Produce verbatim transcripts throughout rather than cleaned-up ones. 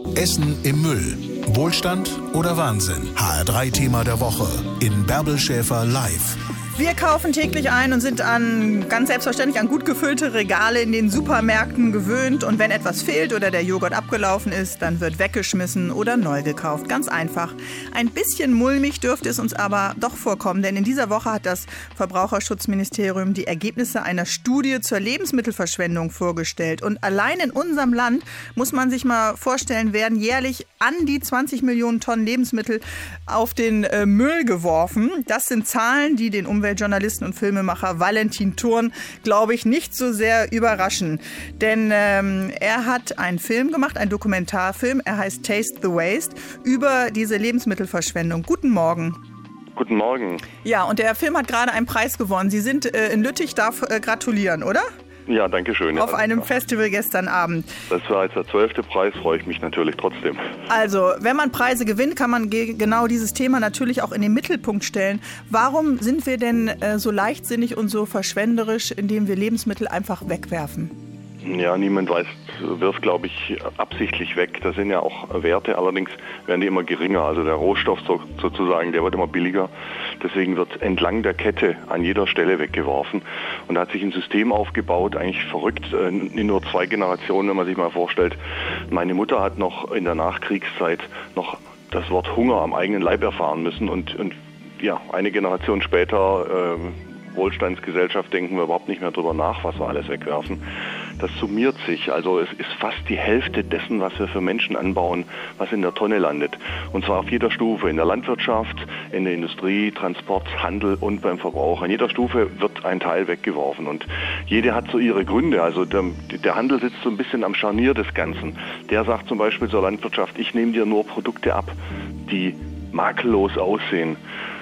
Essen im Müll. Wohlstand oder Wahnsinn? H R drei Thema der Woche in Bärbel Schäfer live. Wir kaufen täglich ein und sind an ganz selbstverständlich an gut gefüllte Regale in den Supermärkten gewöhnt. Und wenn etwas fehlt oder der Joghurt abgelaufen ist, dann wird weggeschmissen oder neu gekauft. Ganz einfach. Ein bisschen mulmig dürfte es uns aber doch vorkommen, denn in dieser Woche hat das Verbraucherschutzministerium die Ergebnisse einer Studie zur Lebensmittelverschwendung vorgestellt. Und allein in unserem Land, muss man sich mal vorstellen, werden jährlich an die zwanzig Millionen Tonnen Lebensmittel auf den äh, Müll geworfen. Das sind Zahlen, die den Umweltjournalisten und Filmemacher Valentin Thurn, glaube ich, nicht so sehr überraschen. Denn ähm, er hat einen Film gemacht, einen Dokumentarfilm, er heißt Taste the Waste, über diese Lebensmittelverschwendung. Guten Morgen. Guten Morgen. Ja, und der Film hat gerade einen Preis gewonnen. Sie sind äh, in Lüttich, darf äh, gratulieren, oder? Ja, danke schön. Auf ja, einem ja. Festival gestern Abend. Das war jetzt der zwölfte Preis, freue ich mich natürlich trotzdem. Also, wenn man Preise gewinnt, kann man ge- genau dieses Thema natürlich auch in den Mittelpunkt stellen. Warum sind wir denn äh, so leichtsinnig und so verschwenderisch, indem wir Lebensmittel einfach wegwerfen? Ja, niemand weiß, wirft, glaube ich, absichtlich weg. Das sind ja auch Werte, allerdings werden die immer geringer. Also der Rohstoff so, sozusagen, der wird immer billiger. Deswegen wird entlang der Kette an jeder Stelle weggeworfen. Und da hat sich ein System aufgebaut, eigentlich verrückt, in nur zwei Generationen, wenn man sich mal vorstellt. Meine Mutter hat noch in der Nachkriegszeit noch das Wort Hunger am eigenen Leib erfahren müssen. Und, und ja, eine Generation später, äh, Wohlstandsgesellschaft, denken wir überhaupt nicht mehr drüber nach, was wir alles wegwerfen. Das summiert sich, also es ist fast die Hälfte dessen, was wir für Menschen anbauen, was in der Tonne landet. Und zwar auf jeder Stufe, in der Landwirtschaft, in der Industrie, Transport, Handel und beim Verbraucher. An jeder Stufe wird ein Teil weggeworfen und jede hat so ihre Gründe. Also der, der Handel sitzt so ein bisschen am Scharnier des Ganzen. Der sagt zum Beispiel zur Landwirtschaft, ich nehme dir nur Produkte ab, die makellos aussehen.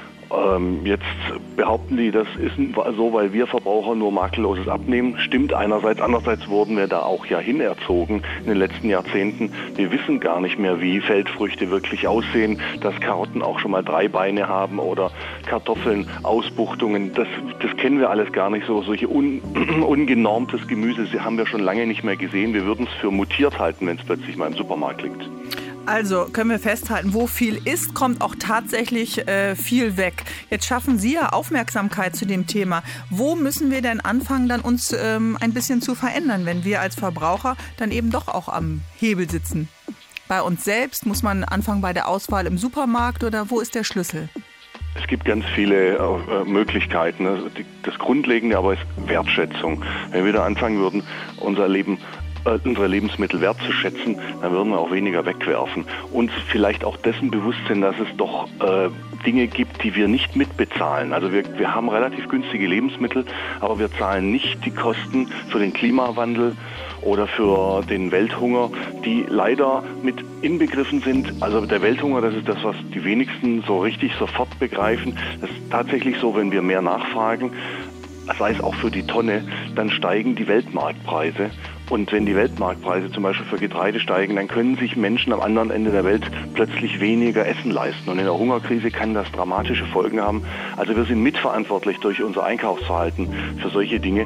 Ähm, jetzt behaupten die, das ist so, weil wir Verbraucher nur Makelloses abnehmen. Stimmt einerseits, andererseits wurden wir da auch ja hinerzogen in den letzten Jahrzehnten. Wir wissen gar nicht mehr, wie Feldfrüchte wirklich aussehen, dass Karotten auch schon mal drei Beine haben oder Kartoffeln, Ausbuchtungen. Das, das kennen wir alles gar nicht so. Solche un, ungenormtes Gemüse haben wir schon lange nicht mehr gesehen. Wir würden es für mutiert halten, wenn es plötzlich mal im Supermarkt liegt. Also können wir festhalten, wo viel ist, kommt auch tatsächlich äh, viel weg. Jetzt schaffen Sie ja Aufmerksamkeit zu dem Thema. Wo müssen wir denn anfangen, dann uns ähm, ein bisschen zu verändern, wenn wir als Verbraucher dann eben doch auch am Hebel sitzen? Bei uns selbst? Muss man anfangen bei der Auswahl im Supermarkt oder wo ist der Schlüssel? Es gibt ganz viele äh, Möglichkeiten. Das Grundlegende aber ist Wertschätzung. Wenn wir da anfangen würden, unser Leben unsere Lebensmittel wertzuschätzen, dann würden wir auch weniger wegwerfen. Uns vielleicht auch dessen bewusst sind, dass es doch äh, Dinge gibt, die wir nicht mitbezahlen. Also wir, wir haben relativ günstige Lebensmittel, aber wir zahlen nicht die Kosten für den Klimawandel oder für den Welthunger, die leider mit inbegriffen sind. Also der Welthunger, das ist das, was die wenigsten so richtig sofort begreifen. Das ist tatsächlich so, wenn wir mehr nachfragen, sei es auch für die Tonne, dann steigen die Weltmarktpreise. Und wenn die Weltmarktpreise zum Beispiel für Getreide steigen, dann können sich Menschen am anderen Ende der Welt plötzlich weniger Essen leisten. Und in der Hungerkrise kann das dramatische Folgen haben. Also wir sind mitverantwortlich durch unser Einkaufsverhalten für solche Dinge.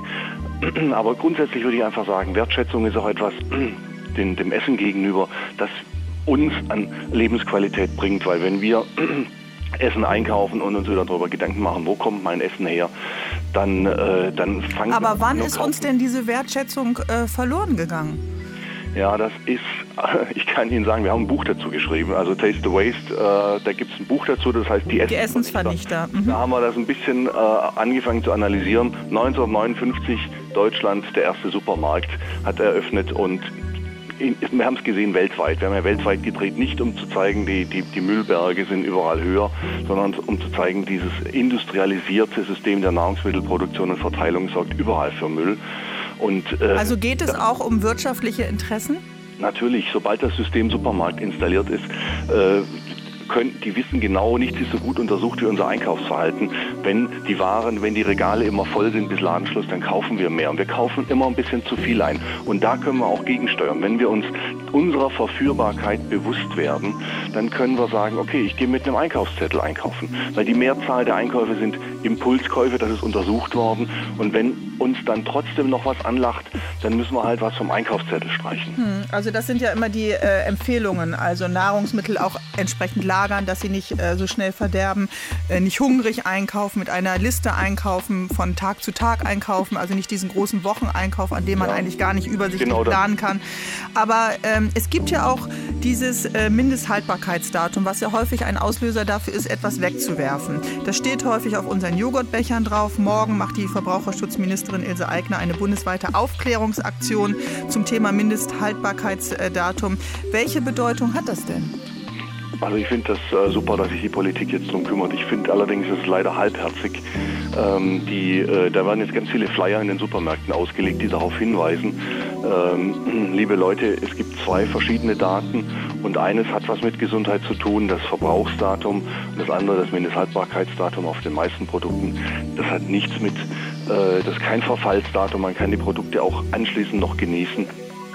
Aber grundsätzlich würde ich einfach sagen, Wertschätzung ist auch etwas dem, dem Essen gegenüber, das uns an Lebensqualität bringt. Weil wenn wir Essen einkaufen und uns wieder darüber Gedanken machen, wo kommt mein Essen her, dann, äh, dann fangen wir an. Aber wann ist uns denn diese Wertschätzung äh, verloren gegangen? Ja, das ist, ich kann Ihnen sagen, wir haben ein Buch dazu geschrieben, also Taste the Waste, äh, da gibt es ein Buch dazu, das heißt Die Essensvernichter. Die Essensvernichter. Mhm. Da haben wir das ein bisschen äh, angefangen zu analysieren. neunzehnhundertneunundfünfzig, Deutschland, der erste Supermarkt, hat eröffnet und wir haben es gesehen weltweit. Wir haben ja weltweit gedreht, nicht um zu zeigen, die, die, die Müllberge sind überall höher, sondern um zu zeigen, dieses industrialisierte System der Nahrungsmittelproduktion und Verteilung sorgt überall für Müll. Und, äh, also geht es auch um wirtschaftliche Interessen? Natürlich, sobald das System Supermarkt installiert ist, äh, können, die wissen genau, nichts ist so gut untersucht wie unser Einkaufsverhalten. Wenn die Waren, wenn die Regale immer voll sind bis Ladenschluss, dann kaufen wir mehr. Und wir kaufen immer ein bisschen zu viel ein. Und da können wir auch gegensteuern. Wenn wir uns unserer Verführbarkeit bewusst werden, dann können wir sagen, okay, ich gehe mit einem Einkaufszettel einkaufen. Weil die Mehrzahl der Einkäufe sind Impulskäufe, das ist untersucht worden. Und wenn uns dann trotzdem noch was anlacht, dann müssen wir halt was vom Einkaufszettel streichen. Hm, also das sind ja immer die äh, Empfehlungen, also Nahrungsmittel auch entsprechend lagern, dass sie nicht äh, so schnell verderben, äh, nicht hungrig einkaufen, mit einer Liste einkaufen, von Tag zu Tag einkaufen, also nicht diesen großen Wocheneinkauf, an dem man ja eigentlich gar nicht übersichtlich genau planen kann. Aber ähm, es gibt ja auch dieses äh, Mindesthaltbarkeitsdatum, was ja häufig ein Auslöser dafür ist, etwas wegzuwerfen. Das steht häufig auf unseren Joghurtbechern drauf. Morgen macht die Verbraucherschutzministerin Ilse Aigner eine bundesweite Aufklärungsaktion zum Thema Mindesthaltbarkeitsdatum. Welche Bedeutung hat das denn? Also ich finde das äh, super, dass sich die Politik jetzt darum kümmert. Ich finde allerdings, es ist leider halbherzig. Ähm, die, äh, da werden jetzt ganz viele Flyer in den Supermärkten ausgelegt, die darauf hinweisen. Ähm, liebe Leute, es gibt zwei verschiedene Daten und eines hat was mit Gesundheit zu tun, das Verbrauchsdatum, und das andere das Mindesthaltbarkeitsdatum auf den meisten Produkten. Das hat nichts mit, äh, das ist kein Verfallsdatum, man kann die Produkte auch anschließend noch genießen.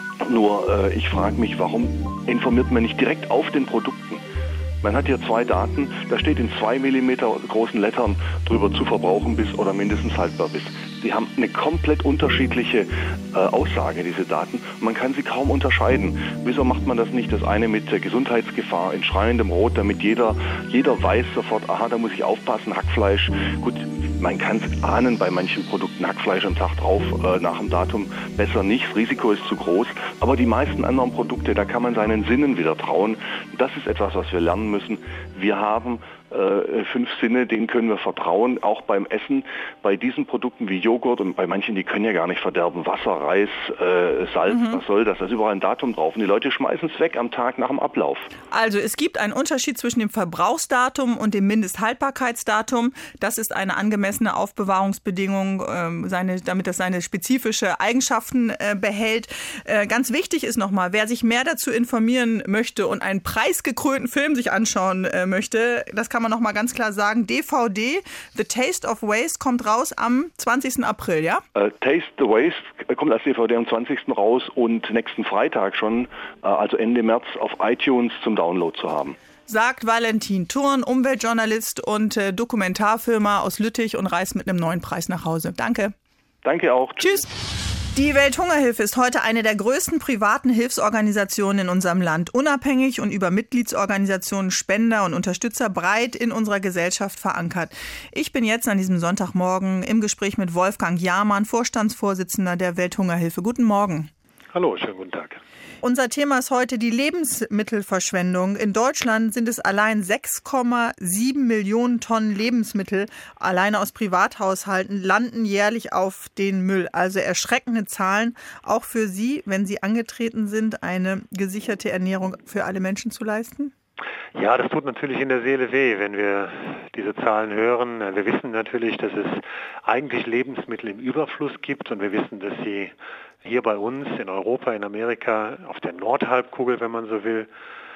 Nur äh, ich frage mich, warum informiert man nicht direkt auf den Produkten? Man hat hier zwei Daten, da steht in zwei Millimeter großen Lettern drüber zu verbrauchen bis oder mindestens haltbar bis. Die haben eine komplett unterschiedliche äh, Aussage, diese Daten. Man kann sie kaum unterscheiden. Wieso macht man das nicht? Das eine mit äh, Gesundheitsgefahr in schreiendem Rot, damit jeder, jeder weiß sofort, aha, da muss ich aufpassen, Hackfleisch. Gut, man kann es ahnen bei manchen Produkten, Hackfleisch am Tag drauf, äh, nach dem Datum besser nicht. Das Risiko ist zu groß. Aber die meisten anderen Produkte, da kann man seinen Sinnen wieder trauen. Das ist etwas, was wir lernen müssen. Wir haben äh, fünf Sinne, denen können wir vertrauen, auch beim Essen. Bei diesen Produkten wie Joghurt und bei manchen, die können ja gar nicht verderben, Wasser, Reis, äh, Salz, mhm. was soll das? Da ist überall ein Datum drauf und die Leute schmeißen es weg am Tag nach dem Ablauf. Also es gibt einen Unterschied zwischen dem Verbrauchsdatum und dem Mindesthaltbarkeitsdatum. Das ist eine angemessene Aufbewahrungsbedingung, äh, seine, damit das seine spezifische Eigenschaften äh, behält. Äh, ganz wichtig ist nochmal, wer sich mehr dazu informieren möchte und einen preisgekrönten Film sich anschauen äh, möchte, das kann man noch mal ganz klar sagen. D V D, The Taste of Waste, kommt raus am zwanzigsten April, ja? Uh, Taste the Waste kommt als D V D am zwanzigsten raus und nächsten Freitag schon, uh, also Ende März, auf iTunes zum Download zu haben. Sagt Valentin Thurn, Umweltjournalist und äh, Dokumentarfilmer aus Lüttich und reist mit einem neuen Preis nach Hause. Danke. Danke auch. Tschüss. Die Welthungerhilfe ist heute eine der größten privaten Hilfsorganisationen in unserem Land, unabhängig und über Mitgliedsorganisationen, Spender und Unterstützer breit in unserer Gesellschaft verankert. Ich bin jetzt an diesem Sonntagmorgen im Gespräch mit Wolfgang Jahrmann, Vorstandsvorsitzender der Welthungerhilfe. Guten Morgen. Hallo, schönen guten Tag. Unser Thema ist heute die Lebensmittelverschwendung. In Deutschland sind es allein sechs Komma sieben Millionen Tonnen Lebensmittel, alleine aus Privathaushalten, landen jährlich auf den Müll. Also erschreckende Zahlen, auch für Sie, wenn Sie angetreten sind, eine gesicherte Ernährung für alle Menschen zu leisten? Ja, das tut natürlich in der Seele weh, wenn wir diese Zahlen hören. Wir wissen natürlich, dass es eigentlich Lebensmittel im Überfluss gibt und wir wissen, dass sie hier bei uns in Europa, in Amerika, auf der Nordhalbkugel, wenn man so will,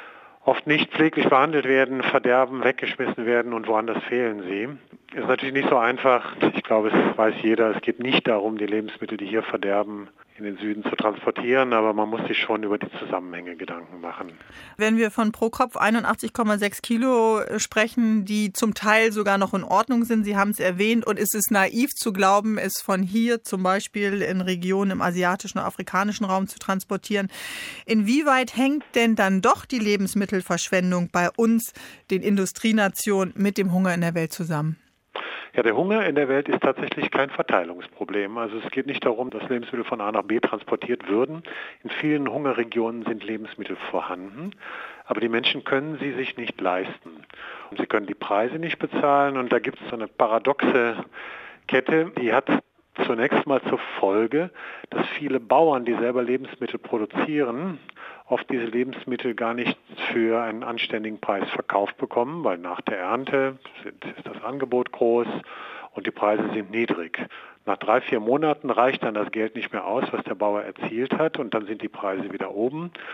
oft nicht pfleglich behandelt werden, verderben, weggeschmissen werden und woanders fehlen sie. Ist natürlich nicht so einfach. Ich glaube, es weiß jeder, es geht nicht darum, die Lebensmittel, die hier verderben, in den Süden zu transportieren, aber man muss sich schon über die Zusammenhänge Gedanken machen. Wenn wir von pro Kopf einundachtzig Komma sechs Kilo sprechen, die zum Teil sogar noch in Ordnung sind, Sie haben es erwähnt, und es ist naiv zu glauben, es von hier zum Beispiel in Regionen im asiatischen oder afrikanischen Raum zu transportieren. Inwieweit hängt denn dann doch die Lebensmittelverschwendung bei uns, den Industrienationen, mit dem Hunger in der Welt zusammen? Ja, der Hunger in der Welt ist tatsächlich kein Verteilungsproblem. Also es geht nicht darum, dass Lebensmittel von A nach B transportiert würden. In vielen Hungerregionen sind Lebensmittel vorhanden, aber die Menschen können sie sich nicht leisten. Und sie können die Preise nicht bezahlen und da gibt es so eine paradoxe Kette, die hat zunächst mal zur Folge, dass viele Bauern, die selber Lebensmittel produzieren, oft diese Lebensmittel gar nicht für einen anständigen Preis verkauft bekommen, weil nach der Ernte ist das Angebot groß und die Preise sind niedrig. Nach drei, vier Monaten reicht dann das Geld nicht mehr aus, was der Bauer erzielt hat, und dann sind die Preise wieder oben.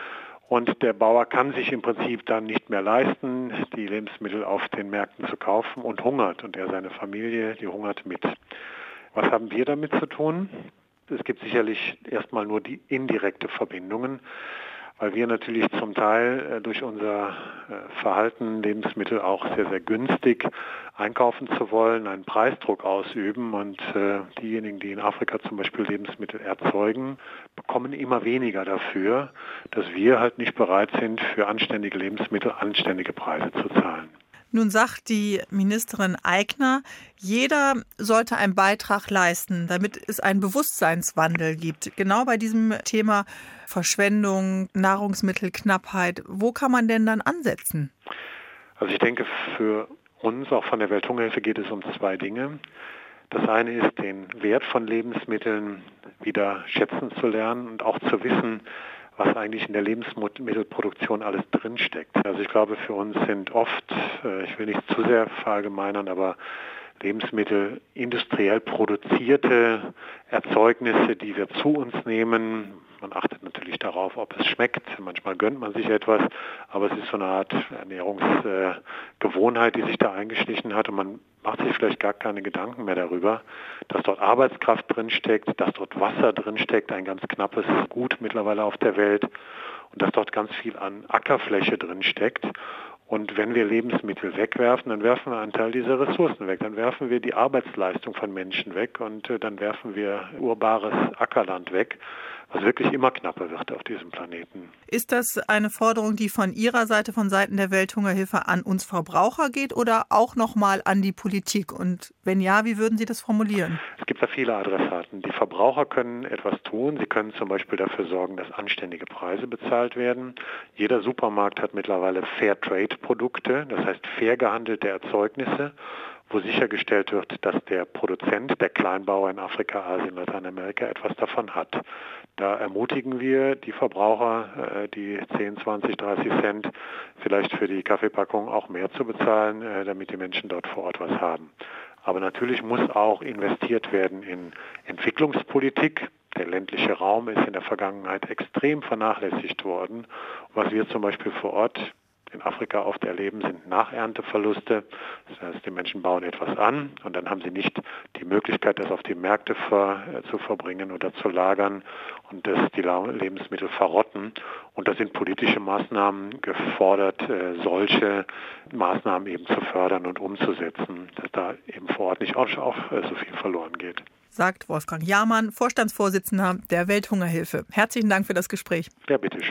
Und der Bauer kann sich im Prinzip dann nicht mehr leisten, die Lebensmittel auf den Märkten zu kaufen und hungert. Und er, seine Familie, die hungert mit. Was haben wir damit zu tun? Es gibt sicherlich erstmal nur die indirekte Verbindungen, weil wir natürlich zum Teil durch unser Verhalten, Lebensmittel auch sehr, sehr günstig einkaufen zu wollen, einen Preisdruck ausüben. Und diejenigen, die in Afrika zum Beispiel Lebensmittel erzeugen, bekommen immer weniger dafür, dass wir halt nicht bereit sind, für anständige Lebensmittel anständige Preise zu zahlen. Nun sagt die Ministerin Aigner, jeder sollte einen Beitrag leisten, damit es einen Bewusstseinswandel gibt. Genau bei diesem Thema Verschwendung, Nahrungsmittelknappheit. Wo kann man denn dann ansetzen? Also ich denke, für uns, auch von der Welthungerhilfe, geht es um zwei Dinge. Das eine ist, den Wert von Lebensmitteln wieder schätzen zu lernen und auch zu wissen, was eigentlich in der Lebensmittelproduktion alles drinsteckt. Also ich glaube, für uns sind oft, ich will nicht zu sehr verallgemeinern, aber Lebensmittel industriell produzierte Erzeugnisse, die wir zu uns nehmen. Man achtet natürlich darauf, ob es schmeckt. Manchmal gönnt man sich etwas, aber es ist so eine Art Ernährungsgewohnheit, die sich da eingeschlichen hat und man macht sich vielleicht gar keine Gedanken mehr darüber, dass dort Arbeitskraft drinsteckt, dass dort Wasser drinsteckt, ein ganz knappes Gut mittlerweile auf der Welt und dass dort ganz viel an Ackerfläche drinsteckt. Und wenn wir Lebensmittel wegwerfen, dann werfen wir einen Teil dieser Ressourcen weg. Dann werfen wir die Arbeitsleistung von Menschen weg und äh, dann werfen wir urbares Ackerland weg, was wirklich immer knapper wird auf diesem Planeten. Ist das eine Forderung, die von Ihrer Seite, von Seiten der Welthungerhilfe an uns Verbraucher geht oder auch nochmal an die Politik? Und wenn ja, wie würden Sie das formulieren? Es gibt da viele Adressaten. Die Verbraucher können etwas tun. Sie können zum Beispiel dafür sorgen, dass anständige Preise bezahlt werden. Jeder Supermarkt hat mittlerweile Fairtrade-Produkte, das heißt fair gehandelte Erzeugnisse, wo sichergestellt wird, dass der Produzent, der Kleinbauer in Afrika, Asien, Lateinamerika etwas davon hat. Da ermutigen wir die Verbraucher, die zehn, zwanzig, dreißig Cent vielleicht für die Kaffeepackung auch mehr zu bezahlen, damit die Menschen dort vor Ort was haben. Aber natürlich muss auch investiert werden in Entwicklungspolitik. Der ländliche Raum ist in der Vergangenheit extrem vernachlässigt worden. Was wir zum Beispiel vor Ort in Afrika oft erleben, sind Nachernteverluste. Das heißt, die Menschen bauen etwas an und dann haben sie nicht die Möglichkeit, das auf die Märkte ver, äh, zu verbringen oder zu lagern und dass die Lebensmittel verrotten. Und da sind politische Maßnahmen gefordert, äh, solche Maßnahmen eben zu fördern und umzusetzen, dass da eben vor Ort nicht auch, auch äh, so viel verloren geht. Sagt Wolfgang Jahrmann, Vorstandsvorsitzender der Welthungerhilfe. Herzlichen Dank für das Gespräch. Ja, bitteschön.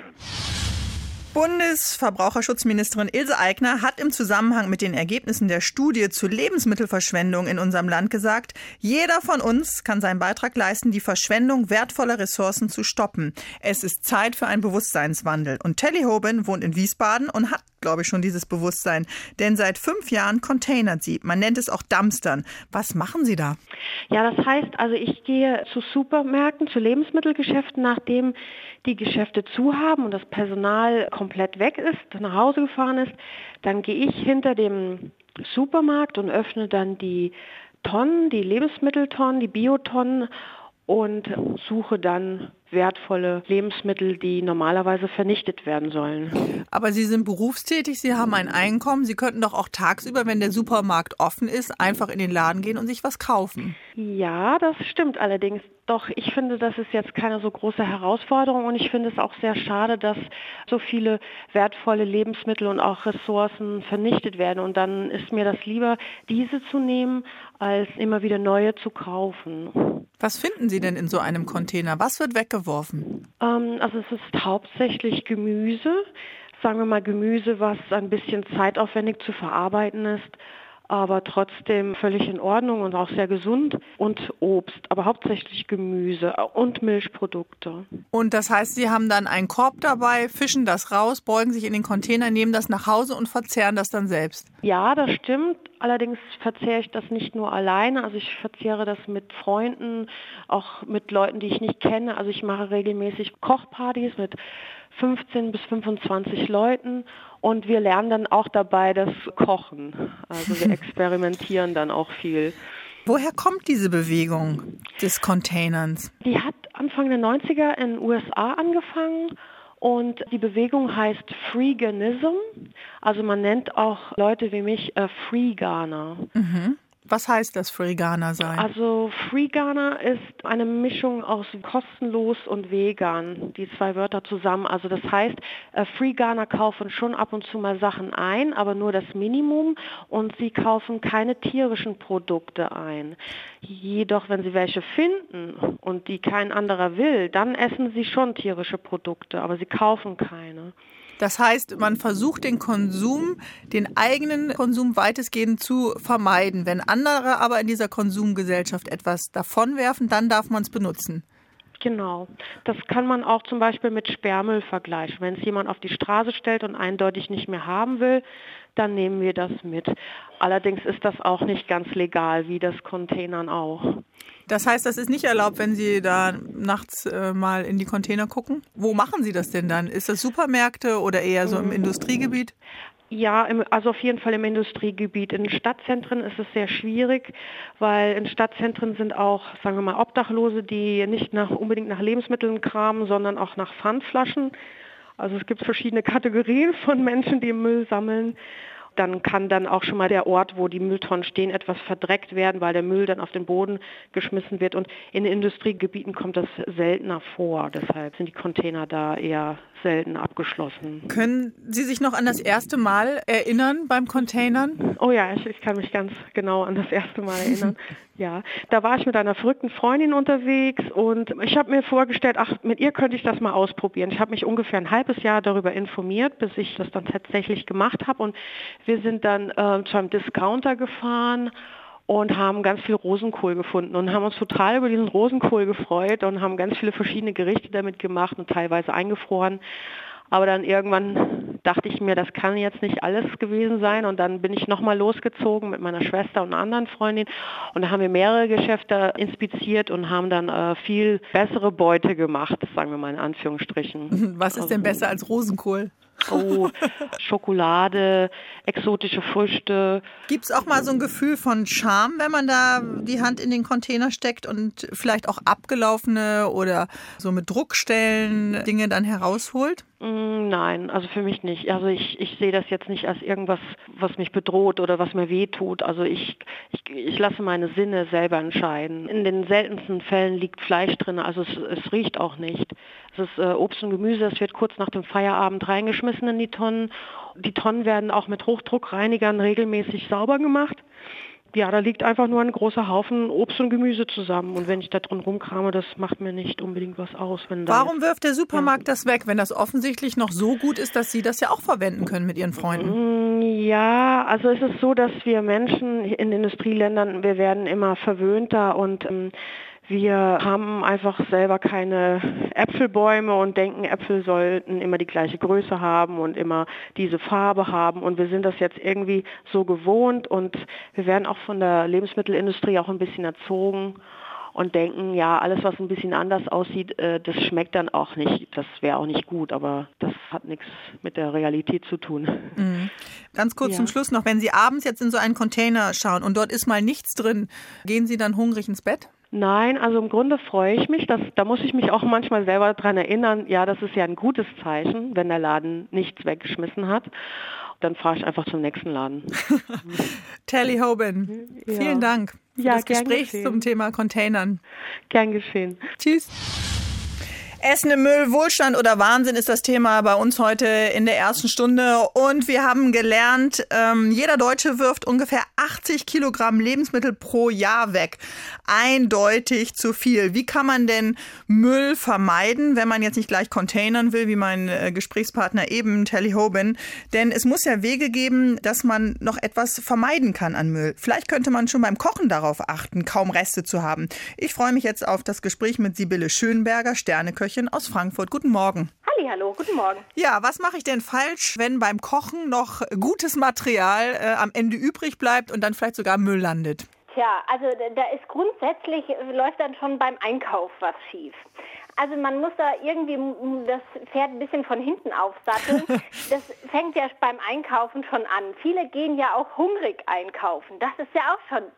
Bundesverbraucherschutzministerin Ilse Aigner hat im Zusammenhang mit den Ergebnissen der Studie zur Lebensmittelverschwendung in unserem Land gesagt, jeder von uns kann seinen Beitrag leisten, die Verschwendung wertvoller Ressourcen zu stoppen. Es ist Zeit für einen Bewusstseinswandel. Und Telly Hoban wohnt in Wiesbaden und hat, glaube ich, schon dieses Bewusstsein. Denn seit fünf Jahren containert sie. Man nennt es auch Dumpstern. Was machen Sie da? Ja, das heißt, also ich gehe zu Supermärkten, zu Lebensmittelgeschäften, nachdem die Geschäfte zu haben und das Personal komplett weg ist, nach Hause gefahren ist, dann gehe ich hinter dem Supermarkt und öffne dann die Tonnen, die Lebensmitteltonnen, die Biotonnen und suche dann wertvolle Lebensmittel, die normalerweise vernichtet werden sollen. Aber Sie sind berufstätig, Sie haben ein Einkommen. Sie könnten doch auch tagsüber, wenn der Supermarkt offen ist, einfach in den Laden gehen und sich was kaufen. Ja, das stimmt allerdings. Doch ich finde, das ist jetzt keine so große Herausforderung und ich finde es auch sehr schade, dass so viele wertvolle Lebensmittel und auch Ressourcen vernichtet werden. Und dann ist mir das lieber, diese zu nehmen, als immer wieder neue zu kaufen. Was finden Sie denn in so einem Container? Was wird weggeworfen? Ähm, also es ist hauptsächlich Gemüse. Sagen wir mal Gemüse, was ein bisschen zeitaufwendig zu verarbeiten ist, aber trotzdem völlig in Ordnung und auch sehr gesund. Und Obst, aber hauptsächlich Gemüse und Milchprodukte. Und das heißt, Sie haben dann einen Korb dabei, fischen das raus, beugen sich in den Container, nehmen das nach Hause und verzehren das dann selbst? Ja, das stimmt. Allerdings verzehre ich das nicht nur alleine. Also ich verzehre das mit Freunden, auch mit Leuten, die ich nicht kenne. Also ich mache regelmäßig Kochpartys mit fünfzehn bis fünfundzwanzig Leuten und wir lernen dann auch dabei das Kochen. Also wir experimentieren dann auch viel. Woher kommt diese Bewegung des Containerns? Die hat Anfang der neunziger in den U S A angefangen Und die Bewegung heißt Freeganism. Also man nennt auch Leute wie mich äh, Freeganer. Mhm. Was heißt das, Freeganer sein? Also Freeganer ist eine Mischung aus kostenlos und vegan, die zwei Wörter zusammen. Also das heißt, äh, Freeganer kaufen schon ab und zu mal Sachen ein, aber nur das Minimum, und sie kaufen keine tierischen Produkte ein. Jedoch, wenn sie welche finden und die kein anderer will, dann essen sie schon tierische Produkte, aber sie kaufen keine. Das heißt, man versucht den Konsum, den eigenen Konsum weitestgehend zu vermeiden. Wenn andere aber in dieser Konsumgesellschaft etwas davonwerfen, dann darf man es benutzen. Genau. Das kann man auch zum Beispiel mit Sperrmüll vergleichen. Wenn es jemand auf die Straße stellt und eindeutig nicht mehr haben will, dann nehmen wir das mit. Allerdings ist das auch nicht ganz legal, wie das Containern auch. Das heißt, das ist nicht erlaubt, wenn Sie da nachts äh, mal in die Container gucken? Wo machen Sie das denn dann? Ist das Supermärkte oder eher so im Industriegebiet? Ja, im, also auf jeden Fall im Industriegebiet. In Stadtzentren ist es sehr schwierig, weil in Stadtzentren sind auch, sagen wir mal, Obdachlose, die nicht nach, unbedingt nach Lebensmitteln kramen, sondern auch nach Pfandflaschen. Also es gibt verschiedene Kategorien von Menschen, die Müll sammeln. Dann kann dann auch schon mal der Ort, wo die Mülltonnen stehen, etwas verdreckt werden, weil der Müll dann auf den Boden geschmissen wird. Und in Industriegebieten kommt das seltener vor. Deshalb sind die Container da eher selten abgeschlossen. Können Sie sich noch an das erste Mal erinnern beim Containern? Oh ja, ich, ich kann mich ganz genau an das erste Mal erinnern. Ja, da war ich mit einer verrückten Freundin unterwegs und ich habe mir vorgestellt, ach, mit ihr könnte ich das mal ausprobieren. Ich habe mich ungefähr ein halbes Jahr darüber informiert, bis ich das dann tatsächlich gemacht habe. Und wir sind dann äh, zu einem Discounter gefahren und haben ganz viel Rosenkohl gefunden und haben uns total über diesen Rosenkohl gefreut und haben ganz viele verschiedene Gerichte damit gemacht und teilweise eingefroren. Aber dann irgendwann dachte ich mir, das kann jetzt nicht alles gewesen sein. Und dann bin ich nochmal losgezogen mit meiner Schwester und einer anderen Freundin. Und da haben wir mehrere Geschäfte inspiziert und haben dann äh, viel bessere Beute gemacht, sagen wir mal in Anführungsstrichen. Was ist denn besser als Rosenkohl? Oh, Schokolade, exotische Früchte. Gibt es auch mal so ein Gefühl von Scham, wenn man da die Hand in den Container steckt und vielleicht auch abgelaufene oder so mit Druckstellen Dinge dann herausholt? Nein, also für mich nicht. Also ich, ich sehe das jetzt nicht als irgendwas, was mich bedroht oder was mir wehtut. Also ich, ich, ich lasse meine Sinne selber entscheiden. In den seltensten Fällen liegt Fleisch drin, also es, es riecht auch nicht. Es ist äh, Obst und Gemüse, es wird kurz nach dem Feierabend reingeschmissen in die Tonnen. Die Tonnen werden auch mit Hochdruckreinigern regelmäßig sauber gemacht. Ja, da liegt einfach nur ein großer Haufen Obst und Gemüse zusammen. Und wenn ich da drin rumkrame, das macht mir nicht unbedingt was aus. Wenn da Warum wirft der Supermarkt ja. das weg, wenn das offensichtlich noch so gut ist, dass Sie das ja auch verwenden können mit Ihren Freunden? Ja, also es ist so, dass wir Menschen in Industrieländern, wir werden immer verwöhnter und ähm, wir haben einfach selber keine Äpfelbäume und denken, Äpfel sollten immer die gleiche Größe haben und immer diese Farbe haben. Und wir sind das jetzt irgendwie so gewohnt und wir werden auch von der Lebensmittelindustrie auch ein bisschen erzogen und denken, ja, alles, was ein bisschen anders aussieht, das schmeckt dann auch nicht. Das wäre auch nicht gut, aber das hat nichts mit der Realität zu tun. Mhm. Ganz kurz ja. zum Schluss noch, wenn Sie abends jetzt in so einen Container schauen und dort ist mal nichts drin, gehen Sie dann hungrig ins Bett? Nein, also im Grunde freue ich mich, dass, da muss ich mich auch manchmal selber daran erinnern, ja, das ist ja ein gutes Zeichen, wenn der Laden nichts weggeschmissen hat. Dann fahre ich einfach zum nächsten Laden. Tally Hoban, ja. vielen Dank für ja, das Gespräch geschehen. Zum Thema Containern. Gern geschehen. Tschüss. Essen im Müll, Wohlstand oder Wahnsinn ist das Thema bei uns heute in der ersten Stunde. Und wir haben gelernt, ähm, jeder Deutsche wirft ungefähr achtzig Kilogramm Lebensmittel pro Jahr weg. Eindeutig zu viel. Wie kann man denn Müll vermeiden, wenn man jetzt nicht gleich containern will, wie mein äh, Gesprächspartner eben, Tally Hoban? Denn es muss ja Wege geben, dass man noch etwas vermeiden kann an Müll. Vielleicht könnte man schon beim Kochen darauf achten, kaum Reste zu haben. Ich freue mich jetzt auf das Gespräch mit Sibylle Schönberger, Sterneköchin aus Frankfurt. Guten Morgen. Hallihallo, guten Morgen. Ja, was mache ich denn falsch, wenn beim Kochen noch gutes Material äh, am Ende übrig bleibt und dann vielleicht sogar Müll landet? Tja, also da ist grundsätzlich, läuft dann schon beim Einkauf was schief. Also man muss da irgendwie das Pferd ein bisschen von hinten aufsatteln. Das fängt ja beim Einkaufen schon an. Viele gehen ja auch hungrig einkaufen. Das ist ja auch schon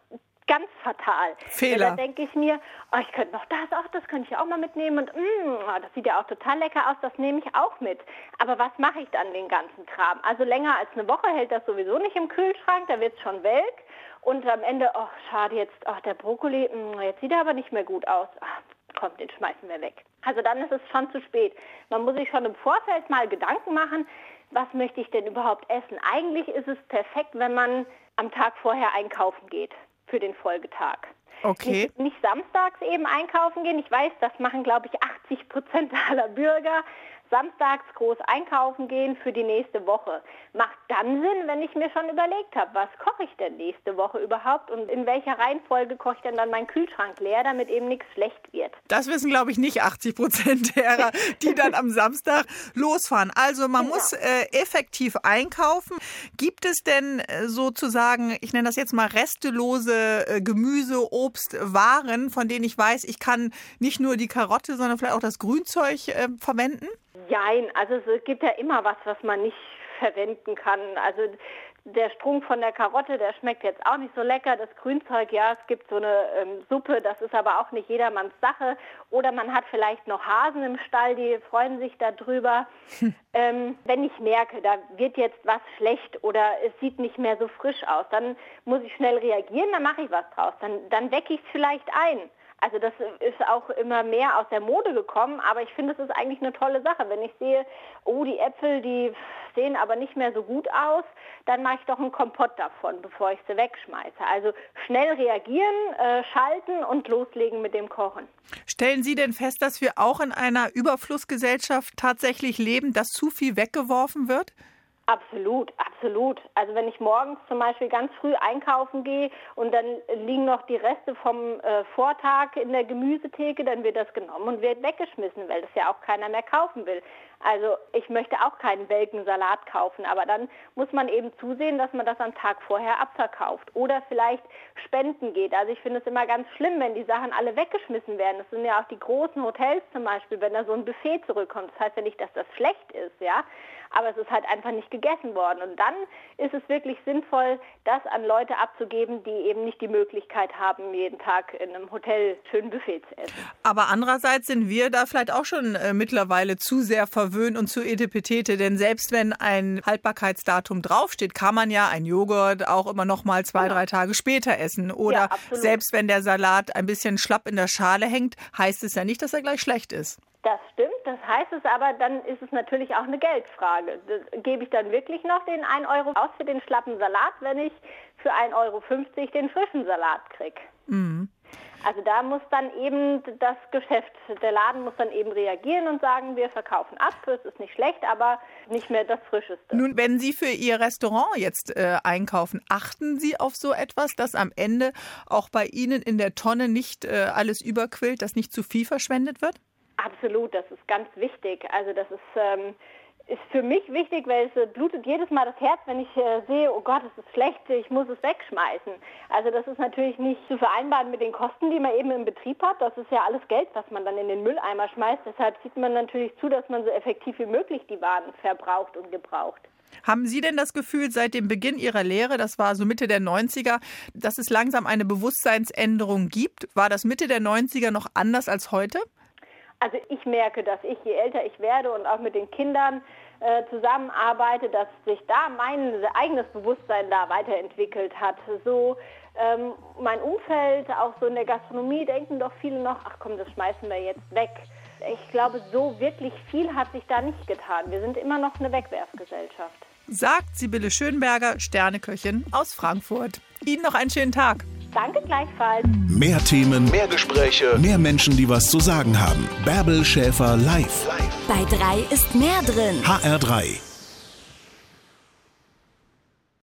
ganz fatal. Fehler. Da denke ich mir, oh, ich könnte noch das, auch das könnte ich auch mal mitnehmen und mh, das sieht ja auch total lecker aus, das nehme ich auch mit. Aber was mache ich dann den ganzen Kram? Also länger als eine Woche hält das sowieso nicht im Kühlschrank, da wird es schon welk. Und am Ende, oh schade, jetzt, ach der Brokkoli, mh, jetzt sieht er aber nicht mehr gut aus. Ach, komm, den schmeißen wir weg. Also dann ist es schon zu spät. Man muss sich schon im Vorfeld mal Gedanken machen, was möchte ich denn überhaupt essen? Eigentlich ist es perfekt, wenn man am Tag vorher einkaufen geht für den Folgetag. Okay. Nicht, nicht samstags eben einkaufen gehen. Ich weiß, das machen, glaube ich, achtzig Prozent aller Bürger. Samstags groß einkaufen gehen für die nächste Woche. Macht dann Sinn, wenn ich mir schon überlegt habe, was koche ich denn nächste Woche überhaupt und in welcher Reihenfolge koche ich denn dann meinen Kühlschrank leer, damit eben nichts schlecht wird. Das wissen, glaube ich, nicht achtzig Prozent derer, die dann am Samstag losfahren. Also man genau. muss äh, effektiv einkaufen. Gibt es denn äh, sozusagen, ich nenne das jetzt mal restelose äh, Gemüse, Obst, Waren, von denen ich weiß, ich kann nicht nur die Karotte, sondern vielleicht auch das Grünzeug äh, verwenden? Jein, also es gibt ja immer was, was man nicht verwenden kann. Also der Strunk von der Karotte, der schmeckt jetzt auch nicht so lecker. Das Grünzeug, ja, es gibt so eine ähm, Suppe, das ist aber auch nicht jedermanns Sache. Oder man hat vielleicht noch Hasen im Stall, die freuen sich darüber. Hm. Ähm, wenn ich merke, da wird jetzt was schlecht oder es sieht nicht mehr so frisch aus, dann muss ich schnell reagieren, dann mache ich was draus. Dann, dann wecke ich es vielleicht ein. Also das ist auch immer mehr aus der Mode gekommen, aber ich finde, es ist eigentlich eine tolle Sache. Wenn ich sehe, oh, die Äpfel, die sehen aber nicht mehr so gut aus, dann mache ich doch einen Kompott davon, bevor ich sie wegschmeiße. Also schnell reagieren, äh, schalten und loslegen mit dem Kochen. Stellen Sie denn fest, dass wir auch in einer Überflussgesellschaft tatsächlich leben, dass zu viel weggeworfen wird? Absolut, absolut. Also wenn ich morgens zum Beispiel ganz früh einkaufen gehe und dann liegen noch die Reste vom äh, Vortag in der Gemüsetheke, dann wird das genommen und wird weggeschmissen, weil das ja auch keiner mehr kaufen will. Also ich möchte auch keinen welken Salat kaufen, aber dann muss man eben zusehen, dass man das am Tag vorher abverkauft oder vielleicht spenden geht. Also ich finde es immer ganz schlimm, wenn die Sachen alle weggeschmissen werden. Das sind ja auch die großen Hotels zum Beispiel, wenn da so ein Buffet zurückkommt. Das heißt ja nicht, dass das schlecht ist, ja, aber es ist halt einfach nicht gegessen worden. Und dann ist es wirklich sinnvoll, das an Leute abzugeben, die eben nicht die Möglichkeit haben, jeden Tag in einem Hotel schön Buffet zu essen. Aber andererseits sind wir da vielleicht auch schon äh, mittlerweile zu sehr verwöhnt und zu etepetete, denn selbst wenn ein Haltbarkeitsdatum draufsteht, kann man ja ein Joghurt auch immer noch mal zwei, genau. drei Tage später essen. Oder ja, selbst wenn der Salat ein bisschen schlapp in der Schale hängt, heißt es ja nicht, dass er gleich schlecht ist. Das stimmt, das heißt es aber, dann ist es natürlich auch eine Geldfrage. Das, gebe ich dann wirklich noch den ein Euro aus für den schlappen Salat, wenn ich für ein Euro fünfzig den frischen Salat kriege? Mhm. Also da muss dann eben das Geschäft, der Laden muss dann eben reagieren und sagen, wir verkaufen ab, es ist nicht schlecht, aber nicht mehr das Frischeste. Nun, wenn Sie für Ihr Restaurant jetzt äh, einkaufen, achten Sie auf so etwas, dass am Ende auch bei Ihnen in der Tonne nicht äh, alles überquillt, dass nicht zu viel verschwendet wird? Absolut, das ist ganz wichtig. Also das ist, ähm, ist für mich wichtig, weil es blutet jedes Mal das Herz, wenn ich äh, sehe, oh Gott, es ist schlecht, ich muss es wegschmeißen. Also das ist natürlich nicht zu vereinbaren mit den Kosten, die man eben im Betrieb hat. Das ist ja alles Geld, was man dann in den Mülleimer schmeißt. Deshalb sieht man natürlich zu, dass man so effektiv wie möglich die Waren verbraucht und gebraucht. Haben Sie denn das Gefühl, seit dem Beginn Ihrer Lehre, das war so Mitte der neunziger, dass es langsam eine Bewusstseinsänderung gibt? War das Mitte der neunziger noch anders als heute? Also ich merke, dass ich, je älter ich werde und auch mit den Kindern äh, zusammenarbeite, dass sich da mein eigenes Bewusstsein da weiterentwickelt hat. So ähm, mein Umfeld, auch so in der Gastronomie, denken doch viele noch, ach komm, das schmeißen wir jetzt weg. Ich glaube, so wirklich viel hat sich da nicht getan. Wir sind immer noch eine Wegwerfgesellschaft. Sagt Sibylle Schönberger, Sterneköchin aus Frankfurt. Ihnen noch einen schönen Tag. Danke gleichfalls. Mehr Themen, mehr Gespräche, mehr Menschen, die was zu sagen haben. Bärbel Schäfer live. Bei drei ist mehr drin. H R drei.